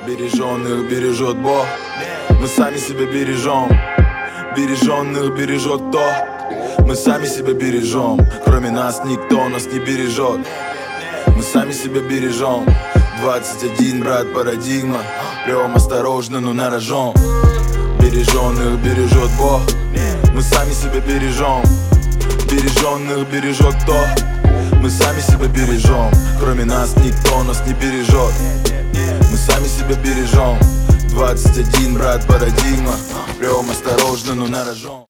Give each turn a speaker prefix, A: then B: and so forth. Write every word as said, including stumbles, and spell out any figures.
A: Береженных бережет Бог, мы сами себя бережем. Береженных бережет кто? Мы сами себя бережем. Кроме нас никто нас не бережет. Мы сами себя бережем. Двадцать один, брат, парадигма. Прям осторожно, но на рожон. Береженных бережет Бог, мы сами себя бережем. Береженных бережет кто? Мы сами себя бережем. Кроме нас никто нас не бережет. Мы сами себя бережем. Двадцать один, брат, парадигма. Прям осторожно, но на рожон.